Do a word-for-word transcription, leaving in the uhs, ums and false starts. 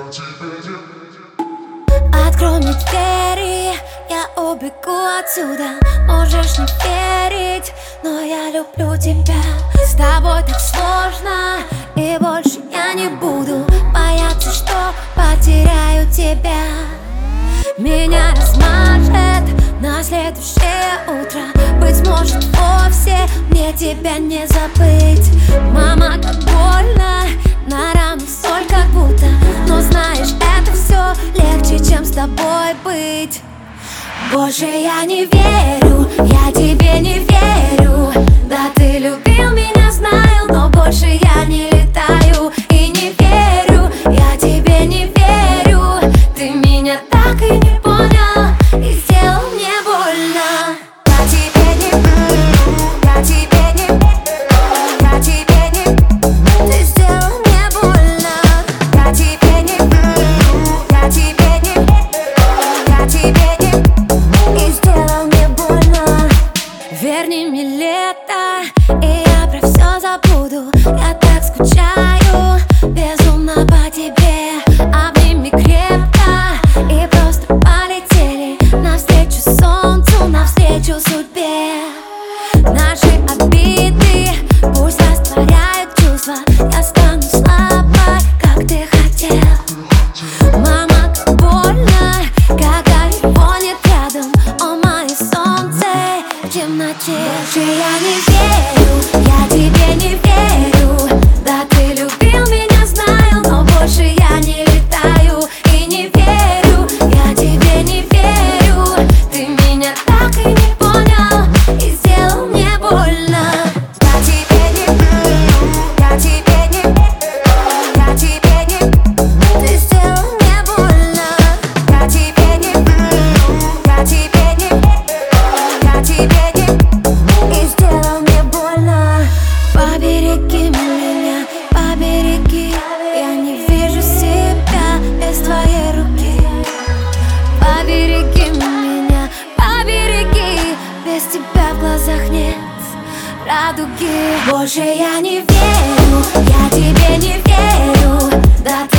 Открой мне двери, я убегу отсюда. Можешь не верить, но я люблю тебя. С тобой так сложно, и больше я не буду бояться, что потеряю тебя. Меня размажет на следующее утро. Быть может, вовсе мне тебя не забыть. Мама, как больно, на рану соль как будто. Но знаешь, это все легче, чем с тобой быть. Больше я не верю, я тебе не верю. Да, ты любил меня, знаю, но больше я не летаю. И не верю, я тебе не верю. Ты меня так и не понял, и сделал мне больно. Я тебе не верю, я тебе не верю, я тебе не верю. Ты сделал мне больно. Я тебе не верю, я тебе не верю, я тебе не верю. И сделал мне больно. Верни мне лето, и я про все забуду. Я так скучаю, безумно по тебе. Обними крепко, и просто полетели навстречу солнцу, навстречу судьбе. Наши обиды пусть растворяют чувства. Я стану слабой, как ты хотел. Мама, как больно, когда его нет рядом. О, мое солнце в темноте. Больше я не верю, я тебе не верю. Да, ты любил меня, знаю, но больше я не летаю. И не верю, я тебе не верю. Ты меня так и не понял, и сделал мне больно. Я тебе не верю, я тебе не верю, я тебе не верю. Ты сделал мне больно. Я тебе не верю, я тебе не верю, я тебе не верю. И сделал мне больно. Побереги меня, побереги. Я не вижу себя без твоей руки. Побереги меня, побереги. Без тебя в глазах нет радуги. Больше я не верю, я тебе не верю. Да, ты